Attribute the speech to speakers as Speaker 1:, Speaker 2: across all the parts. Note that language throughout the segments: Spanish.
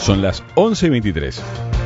Speaker 1: Son las 11:23.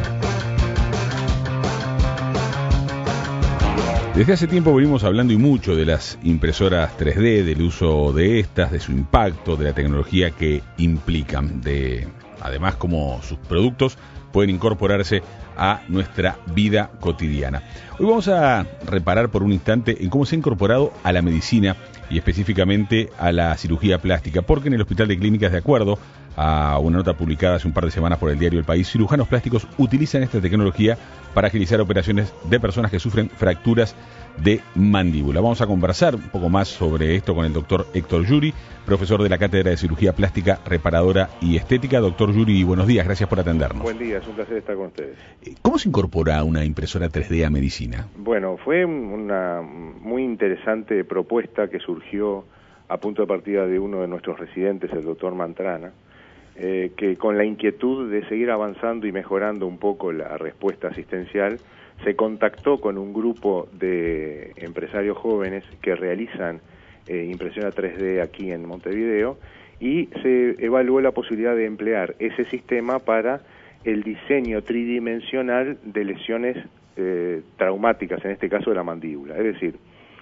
Speaker 1: Desde hace tiempo venimos hablando y mucho de las impresoras 3D, del uso de estas, de su impacto, de la tecnología que implican, de además cómo sus productos pueden incorporarse a nuestra vida cotidiana. Hoy vamos a reparar por un instante en cómo se ha incorporado a la medicina y específicamente a la cirugía plástica, porque en el Hospital de Clínicas, de acuerdo a una nota publicada hace un par de semanas por el diario El País, cirujanos plásticos utilizan esta tecnología para agilizar operaciones de personas que sufren fracturas de mandíbula. Vamos a conversar un poco más sobre esto con el doctor Héctor Yuri, profesor de la Cátedra de Cirugía Plástica, Reparadora y Estética. Doctor Yuri, buenos días, gracias por atendernos.
Speaker 2: Buen día, es un placer estar con ustedes.
Speaker 1: ¿Cómo se incorpora una impresora 3D a medicina?
Speaker 2: Bueno, fue una muy interesante propuesta que surgió a punto de partida de uno de nuestros residentes, el doctor Mantrana, que con la inquietud de seguir avanzando y mejorando un poco la respuesta asistencial, se contactó con un grupo de empresarios jóvenes que realizan impresión 3D aquí en Montevideo, y se evaluó la posibilidad de emplear ese sistema para el diseño tridimensional de lesiones traumáticas, en este caso de la mandíbula. Es decir,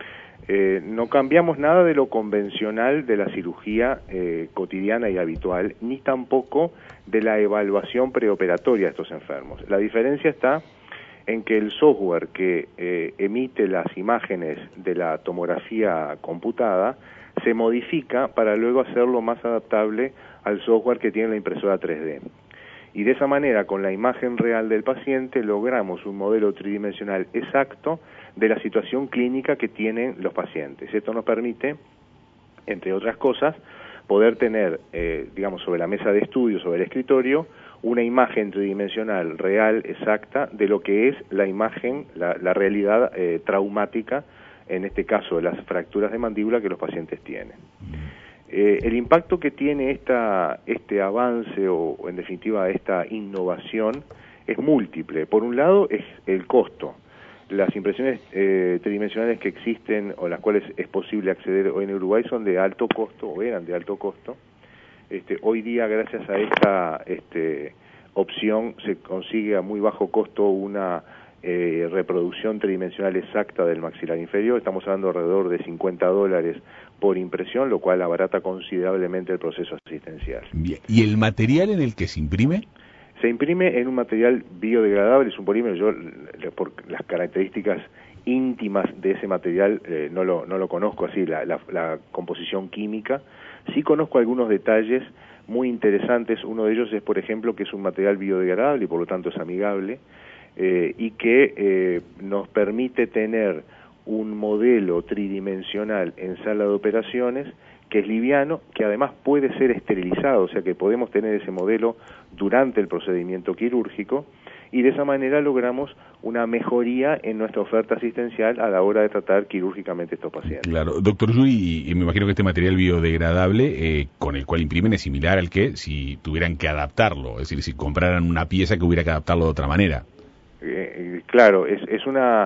Speaker 2: no cambiamos nada de lo convencional de la cirugía cotidiana y habitual, ni tampoco de la evaluación preoperatoria de estos enfermos. La diferencia está en que el software que emite las imágenes de la tomografía computada se modifica para luego hacerlo más adaptable al software que tiene la impresora 3D. Y de esa manera, con la imagen real del paciente, logramos un modelo tridimensional exacto de la situación clínica que tienen los pacientes. Esto nos permite, entre otras cosas, poder tener, digamos, sobre la mesa de estudio, sobre el escritorio, una imagen tridimensional real, exacta, de lo que es la imagen, la realidad traumática, en este caso de las fracturas de mandíbula que los pacientes tienen. El impacto que tiene este avance o en definitiva esta innovación es múltiple. Por un lado es el costo. Las impresiones tridimensionales que existen o las cuales es posible acceder hoy en Uruguay son de alto costo o eran de alto costo. Hoy día, gracias a esta opción, se consigue a muy bajo costo una reproducción tridimensional exacta del maxilar inferior. Estamos hablando alrededor de $50 por impresión, lo cual abarata considerablemente el proceso asistencial.
Speaker 1: Bien. ¿Y el material en el que se imprime?
Speaker 2: Se imprime en un material biodegradable, es un polímero. Yo, por las características íntimas de ese material, no lo conozco así, la composición química. Sí conozco algunos detalles muy interesantes. Uno de ellos es, por ejemplo, que es un material biodegradable y por lo tanto es amigable, y que nos permite tener un modelo tridimensional en sala de operaciones que es liviano, que además puede ser esterilizado, o sea que podemos tener ese modelo durante el procedimiento quirúrgico, y de esa manera logramos una mejoría en nuestra oferta asistencial a la hora de tratar quirúrgicamente a estos pacientes.
Speaker 1: Claro, doctor Yuri, y me imagino que este material biodegradable con el cual imprimen es similar al que si tuvieran que adaptarlo, es decir, si compraran una pieza que hubiera que adaptarlo de otra manera.
Speaker 2: Claro, es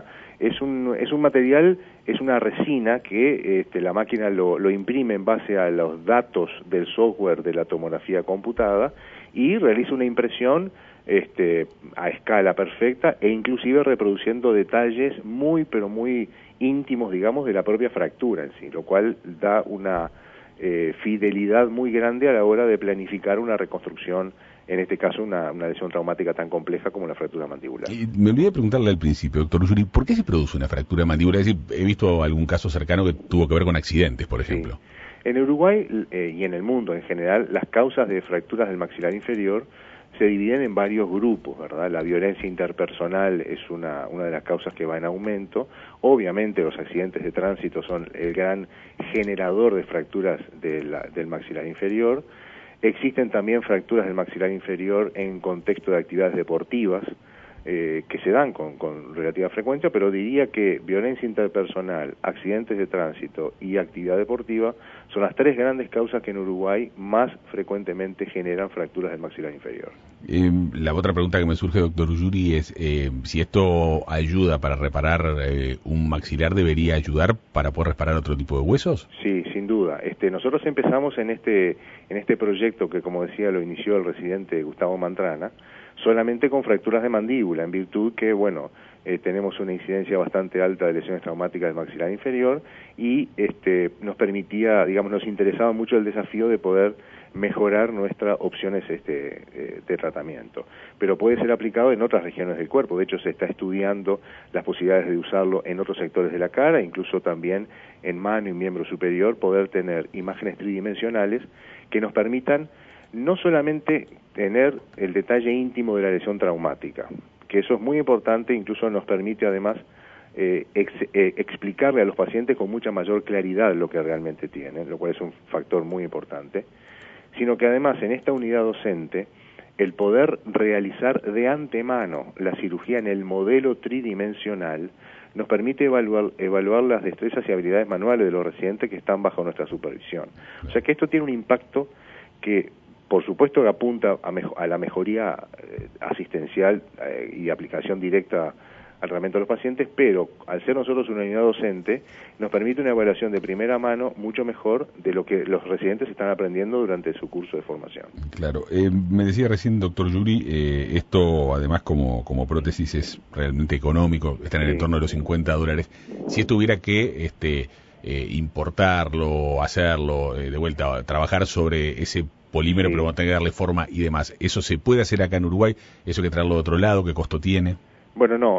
Speaker 2: un material, es una resina que la máquina lo imprime en base a los datos del software de la tomografía computada y realiza una impresión a escala perfecta e inclusive reproduciendo detalles muy íntimos, digamos, de la propia fractura en sí, lo cual da una fidelidad muy grande a la hora de planificar una reconstrucción, en este caso una lesión traumática tan compleja como la fractura mandibular.
Speaker 1: Me olvidé de preguntarle al principio, doctor Yuri, ¿por qué se produce una fractura mandibular? Es decir, he visto algún caso cercano que tuvo que ver con accidentes, por ejemplo.
Speaker 2: Sí. En Uruguay y en el mundo en general, las causas de fracturas del maxilar inferior se dividen en varios grupos, ¿verdad? La violencia interpersonal es una de las causas que va en aumento. Obviamente los accidentes de tránsito son el gran generador de fracturas del maxilar inferior. Existen también fracturas del maxilar inferior en contexto de actividades deportivas, que se dan con relativa frecuencia, pero diría que violencia interpersonal, accidentes de tránsito y actividad deportiva son las tres grandes causas que en Uruguay más frecuentemente generan fracturas del maxilar inferior.
Speaker 1: La otra pregunta que me surge, doctor Yuri, es si esto ayuda para reparar un maxilar, ¿debería ayudar para poder reparar otro tipo de huesos?
Speaker 2: Sí, sin duda. Nosotros empezamos en este proyecto que, como decía, lo inició el residente Gustavo Mantrana, solamente con fracturas de mandíbula, en virtud que, bueno, tenemos una incidencia bastante alta de lesiones traumáticas del maxilar inferior y nos permitía, digamos, nos interesaba mucho el desafío de poder mejorar nuestras opciones de tratamiento. Pero puede ser aplicado en otras regiones del cuerpo. De hecho, se está estudiando las posibilidades de usarlo en otros sectores de la cara, incluso también en mano y miembro superior, poder tener imágenes tridimensionales que nos permitan no solamente tener el detalle íntimo de la lesión traumática, que eso es muy importante, incluso nos permite además explicarle a los pacientes con mucha mayor claridad lo que realmente tienen, lo cual es un factor muy importante, sino que además en esta unidad docente el poder realizar de antemano la cirugía en el modelo tridimensional nos permite evaluar las destrezas y habilidades manuales de los residentes que están bajo nuestra supervisión. O sea que esto tiene un impacto que, por supuesto, que apunta a la mejoría asistencial y aplicación directa al tratamiento de los pacientes, pero al ser nosotros una unidad docente, nos permite una evaluación de primera mano mucho mejor de lo que los residentes están aprendiendo durante su curso de formación.
Speaker 1: Claro. Me decía recién, doctor Yuri, esto además como prótesis es realmente económico, está en el entorno de los $50. Si esto hubiera que importarlo, hacerlo, de vuelta, trabajar sobre ese polímero, pero tener que darle forma y demás, ¿eso se puede hacer acá en Uruguay? ¿Eso hay que traerlo de otro lado? ¿Qué costo tiene?
Speaker 2: Bueno, no,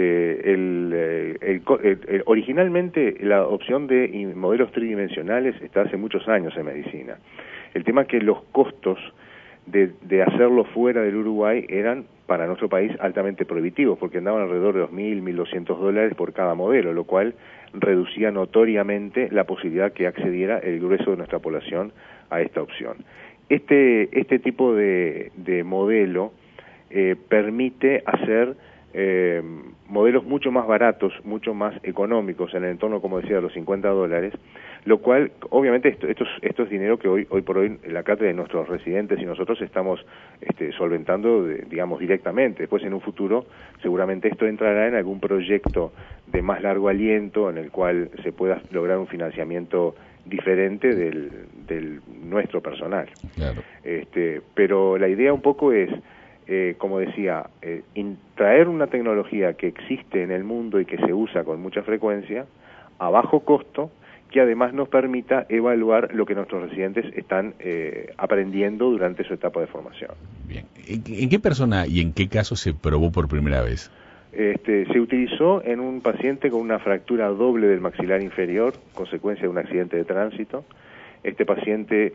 Speaker 2: originalmente la opción de modelos tridimensionales está hace muchos años en medicina. El tema es que los costos de hacerlo fuera del Uruguay eran para nuestro país altamente prohibitivos, porque andaban alrededor de $2.000, $1.200 por cada modelo, lo cual reducía notoriamente la posibilidad que accediera el grueso de nuestra población a esta opción. Este tipo de modelo permite hacer modelos mucho más baratos, mucho más económicos, en el entorno, como decía, de los $50, lo cual, obviamente, esto es dinero que hoy por hoy la cátedra de nuestros residentes y nosotros estamos solventando, digamos, directamente. Después, en un futuro, seguramente esto entrará en algún proyecto de más largo aliento, en el cual se pueda lograr un financiamiento diferente del nuestro personal. Claro. Pero la idea un poco es, como decía, traer una tecnología que existe en el mundo y que se usa con mucha frecuencia, a bajo costo, que además nos permita evaluar lo que nuestros residentes están aprendiendo durante su etapa de formación.
Speaker 1: Bien. ¿En qué persona y en qué caso se probó por primera vez?
Speaker 2: Se utilizó en un paciente con una fractura doble del maxilar inferior, consecuencia de un accidente de tránsito. Este paciente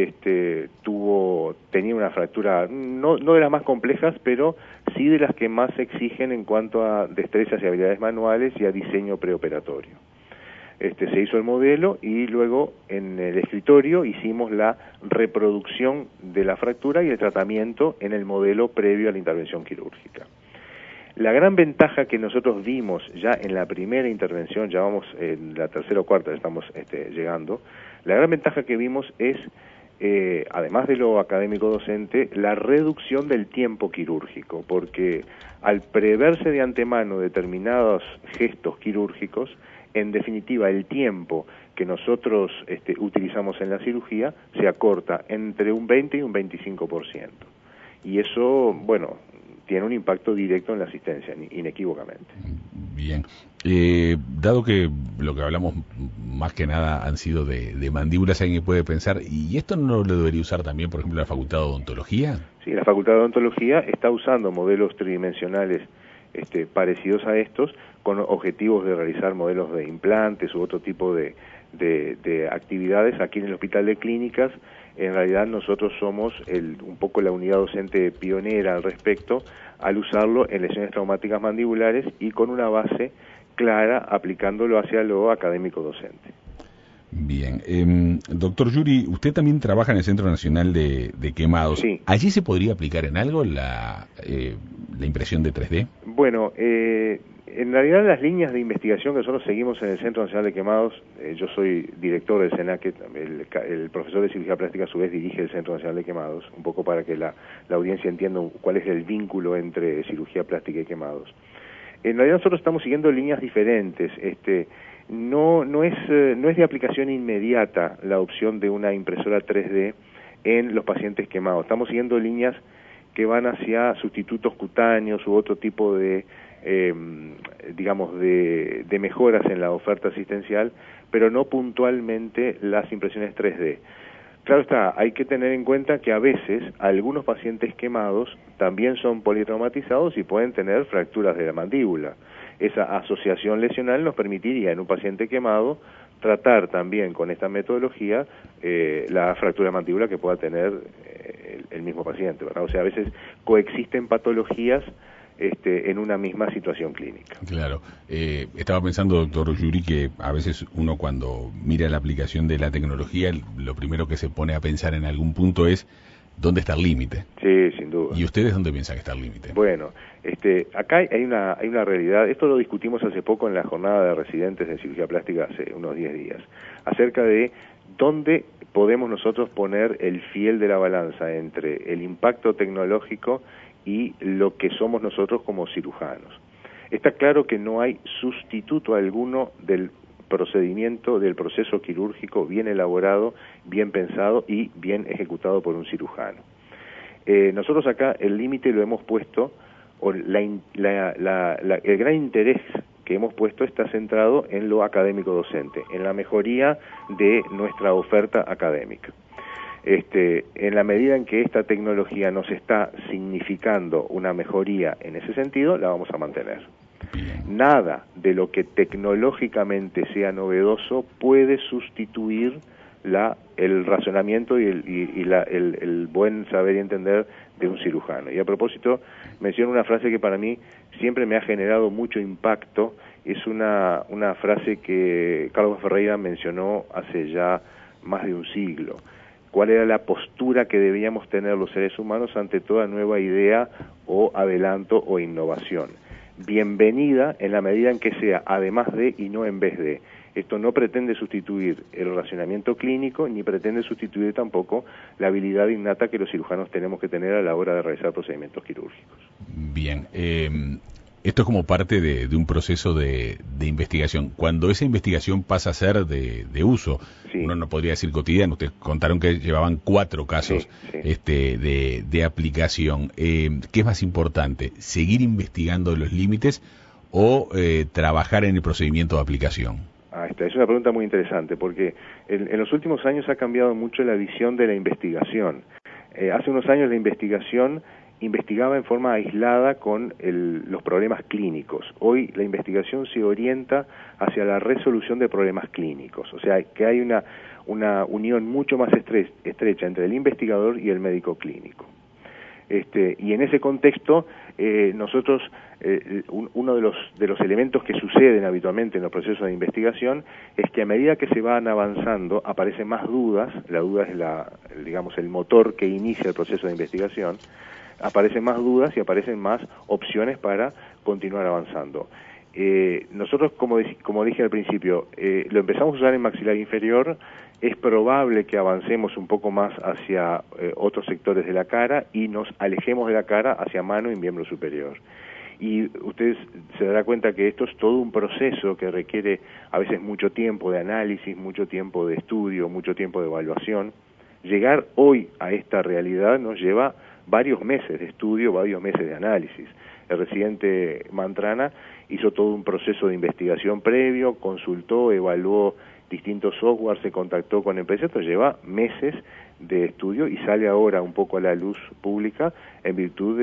Speaker 2: tenía una fractura no de las más complejas, pero sí de las que más se exigen en cuanto a destrezas y habilidades manuales y a diseño preoperatorio. Se hizo el modelo y luego en el escritorio hicimos la reproducción de la fractura y el tratamiento en el modelo previo a la intervención quirúrgica. La gran ventaja que nosotros vimos ya en la primera intervención, ya vamos en la tercera o cuarta, estamos llegando, la gran ventaja que vimos es, además de lo académico docente, la reducción del tiempo quirúrgico, porque al preverse de antemano determinados gestos quirúrgicos, en definitiva el tiempo que nosotros utilizamos en la cirugía se acorta entre un 20 y un 25%. Y eso, bueno, tiene un impacto directo en la asistencia, inequívocamente.
Speaker 1: Bien. Dado que lo que hablamos más que nada han sido de mandíbulas, alguien puede pensar, ¿y esto no lo debería usar también, por ejemplo, la Facultad de Odontología?
Speaker 2: Sí, la Facultad de Odontología está usando modelos tridimensionales parecidos a estos, con objetivos de realizar modelos de implantes u otro tipo de actividades aquí en el Hospital de Clínicas. En realidad nosotros somos un poco la unidad docente pionera al respecto, al usarlo en lesiones traumáticas mandibulares y con una base clara aplicándolo hacia lo académico docente.
Speaker 1: Bien. Doctor Yuri, usted también trabaja en el Centro Nacional de Quemados.
Speaker 2: Sí.
Speaker 1: ¿Allí se podría aplicar en algo la impresión de 3D?
Speaker 2: Bueno, en realidad las líneas de investigación que nosotros seguimos en el Centro Nacional de Quemados, yo soy director del SENAQUE, el profesor de cirugía plástica a su vez dirige el Centro Nacional de Quemados, un poco para que la audiencia entienda cuál es el vínculo entre cirugía plástica y quemados. En realidad nosotros estamos siguiendo líneas diferentes. no es de aplicación inmediata la opción de una impresora 3D en los pacientes quemados. Estamos siguiendo líneas que van hacia sustitutos cutáneos u otro tipo de, digamos, de mejoras en la oferta asistencial, pero no puntualmente las impresiones 3D. Claro está, hay que tener en cuenta que a veces algunos pacientes quemados también son politraumatizados y pueden tener fracturas de la mandíbula. Esa asociación lesional nos permitiría en un paciente quemado tratar también con esta metodología la fractura de mandíbula que pueda tener el mismo paciente, ¿verdad? O sea, a veces coexisten patologías en una misma situación clínica.
Speaker 1: Claro. Estaba pensando, doctor Yuri, que a veces uno cuando mira la aplicación de la tecnología, lo primero que se pone a pensar en algún punto es ¿dónde está el límite?
Speaker 2: Sí, sin duda.
Speaker 1: ¿Y ustedes dónde piensan que está el límite?
Speaker 2: Bueno, acá hay una realidad, esto lo discutimos hace poco en la jornada de residentes de cirugía plástica hace unos 10 días, acerca de dónde podemos nosotros poner el fiel de la balanza entre el impacto tecnológico y lo que somos nosotros como cirujanos. Está claro que no hay sustituto alguno del procedimiento, del proceso quirúrgico bien elaborado, bien pensado y bien ejecutado por un cirujano. Nosotros acá el límite lo hemos puesto, o el gran interés que hemos puesto está centrado en lo académico docente, en la mejoría de nuestra oferta académica. En la medida en que esta tecnología nos está significando una mejoría en ese sentido, la vamos a mantener. Nada de lo que tecnológicamente sea novedoso puede sustituir el razonamiento y el buen saber y entender de un cirujano. Y a propósito, menciono una frase que para mí siempre me ha generado mucho impacto. Es una frase que Carlos Ferreira mencionó hace ya más de un siglo. ¿Cuál era la postura que debíamos tener los seres humanos ante toda nueva idea o adelanto o innovación? Bienvenida en la medida en que sea además de y no en vez de. Esto no pretende sustituir el racionamiento clínico ni pretende sustituir tampoco la habilidad innata que los cirujanos tenemos que tener a la hora de realizar procedimientos quirúrgicos.
Speaker 1: Bien, esto es como parte de un proceso de investigación. Cuando esa investigación pasa a ser de uso, sí. Uno no podría decir cotidiano, ustedes contaron que llevaban 4 casos de aplicación. ¿Qué es más importante? ¿Seguir investigando los límites o trabajar en el procedimiento de aplicación?
Speaker 2: Esta es una pregunta muy interesante porque en los últimos años ha cambiado mucho la visión de la investigación. Hace unos años la investigación investigaba en forma aislada con los problemas clínicos. Hoy la investigación se orienta hacia la resolución de problemas clínicos, o sea que hay una unión mucho más estrecha entre el investigador y el médico clínico. Y en ese contexto nosotros uno de los elementos que suceden habitualmente en los procesos de investigación es que a medida que se van avanzando aparecen más dudas. La duda es digamos el motor que inicia el proceso de investigación. Aparecen más dudas y aparecen más opciones para continuar avanzando. Nosotros, como dije al principio, lo empezamos a usar en maxilar inferior. Es probable que avancemos un poco más hacia otros sectores de la cara y nos alejemos de la cara hacia mano y miembro superior. Y ustedes se darán cuenta que esto es todo un proceso que requiere a veces mucho tiempo de análisis, mucho tiempo de estudio, mucho tiempo de evaluación. Llegar hoy a esta realidad nos lleva varios meses de estudio, varios meses de análisis. El residente Mantrana hizo todo un proceso de investigación previo, consultó, evaluó distintos software, se contactó con empresas, esto lleva meses de estudio y sale ahora un poco a la luz pública en virtud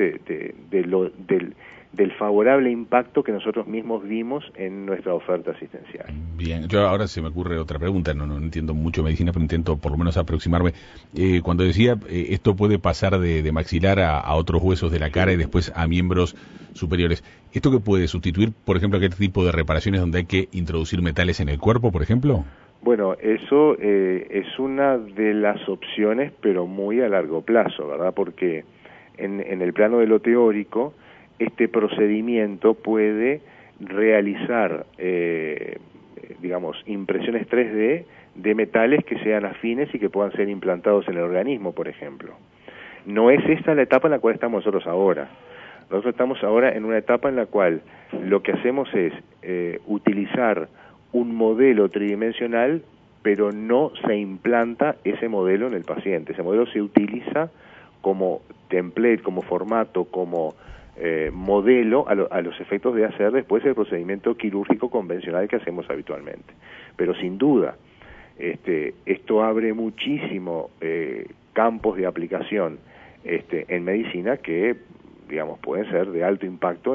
Speaker 2: del favorable impacto que nosotros mismos vimos en nuestra oferta asistencial.
Speaker 1: Bien, yo ahora se me ocurre otra pregunta, no entiendo mucho medicina, pero intento por lo menos aproximarme. Cuando decía, esto puede pasar de maxilar a otros huesos de la cara y después a miembros superiores, ¿esto qué puede sustituir, por ejemplo, aquel tipo de reparaciones donde hay que introducir metales en el cuerpo, por ejemplo?
Speaker 2: Bueno, eso es una de las opciones, pero muy a largo plazo, ¿verdad? Porque en el plano de lo teórico, este procedimiento puede realizar, digamos, impresiones 3D de metales que sean afines y que puedan ser implantados en el organismo, por ejemplo. No es esta la etapa en la cual estamos nosotros ahora. Nosotros estamos ahora en una etapa en la cual lo que hacemos es utilizar un modelo tridimensional, pero no se implanta ese modelo en el paciente. Ese modelo se utiliza como template, como formato, como modelo a los efectos de hacer después el procedimiento quirúrgico convencional que hacemos habitualmente. Pero sin duda, esto abre muchísimo campos de aplicación en medicina que, digamos, pueden ser de alto impacto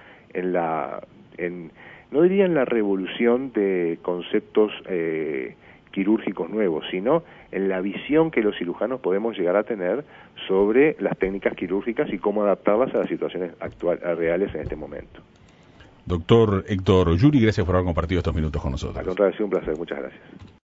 Speaker 2: no diría en la revolución de conceptos quirúrgicos nuevos, sino en la visión que los cirujanos podemos llegar a tener sobre las técnicas quirúrgicas y cómo adaptarlas a las situaciones reales en este momento.
Speaker 1: Doctor Héctor Yuri, gracias por haber compartido estos minutos con nosotros.
Speaker 2: Al contrario, ha sido un placer. Muchas gracias.